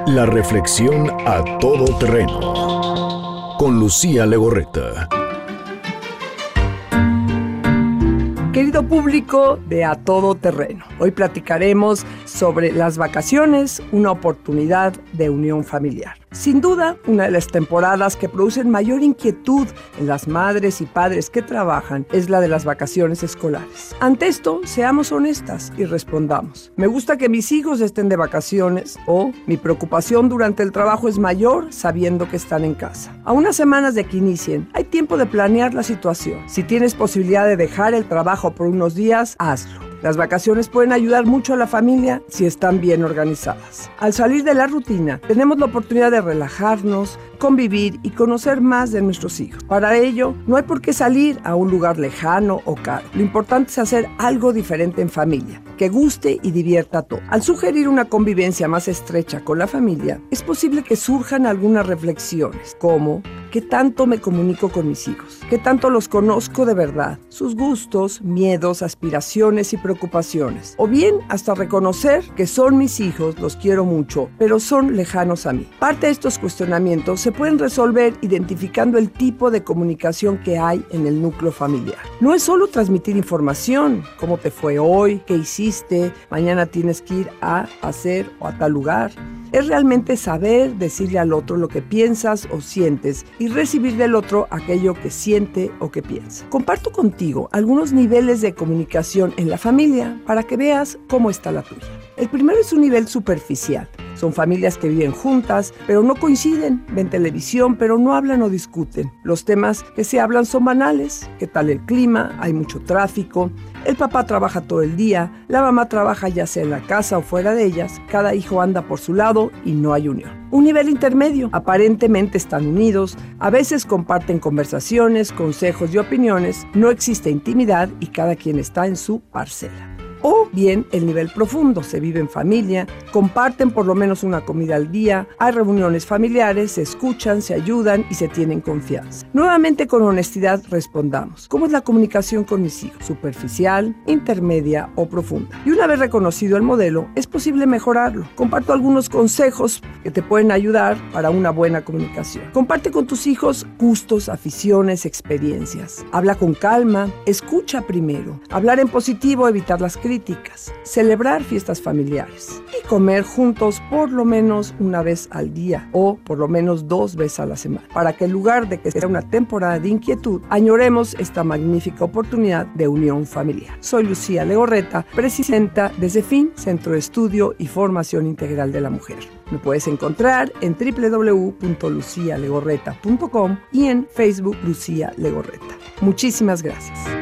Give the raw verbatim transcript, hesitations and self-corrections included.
La reflexión a todo terreno con Lucía Legorreta. Querido público de A Todo Terreno, hoy platicaremos sobre las vacaciones, una oportunidad de unión familiar. Sin duda, una de las temporadas que producen mayor inquietud en las madres y padres que trabajan es la de las vacaciones escolares. Ante esto, seamos honestas y respondamos. ¿Me gusta que mis hijos estén de vacaciones? ¿O mi preocupación durante el trabajo es mayor sabiendo que están en casa? A unas semanas de que inicien, hay tiempo de planear la situación. Si tienes posibilidad de dejar el trabajo por unos días, hazlo. Las vacaciones pueden ayudar mucho a la familia si están bien organizadas. Al salir de la rutina, tenemos la oportunidad de relajarnos, convivir y conocer más de nuestros hijos. Para ello, no hay por qué salir a un lugar lejano o caro. Lo importante es hacer algo diferente en familia, que guste y divierta a todos. Al sugerir una convivencia más estrecha con la familia, es posible que surjan algunas reflexiones, como ¿qué tanto me comunico con mis hijos? ¿Qué tanto los conozco de verdad? Sus gustos, miedos, aspiraciones y preocupaciones. O bien hasta reconocer que son mis hijos, los quiero mucho, pero son lejanos a mí. Parte de estos cuestionamientos se pueden resolver identificando el tipo de comunicación que hay en el núcleo familiar. No es solo transmitir información, cómo te fue hoy, qué hiciste, mañana tienes que ir a hacer o a tal lugar. Es realmente saber decirle al otro lo que piensas o sientes y recibir del otro aquello que siente o que piensa. Comparto contigo algunos niveles de comunicación en la familia para que veas cómo está la tuya. El primero es un nivel superficial. Son familias que viven juntas, pero no coinciden, ven televisión, pero no hablan o discuten. Los temas que se hablan son banales. ¿Qué tal el clima? Hay mucho tráfico. El papá trabaja todo el día, la mamá trabaja ya sea en la casa o fuera de ellas, cada hijo anda por su lado y no hay unión. Un nivel intermedio, aparentemente están unidos, a veces comparten conversaciones, consejos y opiniones, no existe intimidad y cada quien está en su parcela. O bien el nivel profundo, se vive en familia, comparten por lo menos una comida al día, hay reuniones familiares, se escuchan, se ayudan y se tienen confianza. Nuevamente con honestidad respondamos, ¿cómo es la comunicación con mis hijos? ¿Superficial, intermedia o profunda? Y una vez reconocido el modelo, es posible mejorarlo. Comparto algunos consejos que te pueden ayudar para una buena comunicación. Comparte con tus hijos gustos, aficiones, experiencias. Habla con calma, escucha primero. Hablar en positivo, evitar las críticas. Críticas, celebrar fiestas familiares y comer juntos por lo menos una vez al día o por lo menos dos veces a la semana, para que en lugar de que sea una temporada de inquietud, añoremos esta magnífica oportunidad de unión familiar. Soy Lucía Legorreta, presidenta de CEFIN, Centro de Estudio y Formación Integral de la Mujer. Me puedes encontrar en doble u doble u doble u punto lucía legorreta punto com y en Facebook Lucía Legorreta. Muchísimas gracias.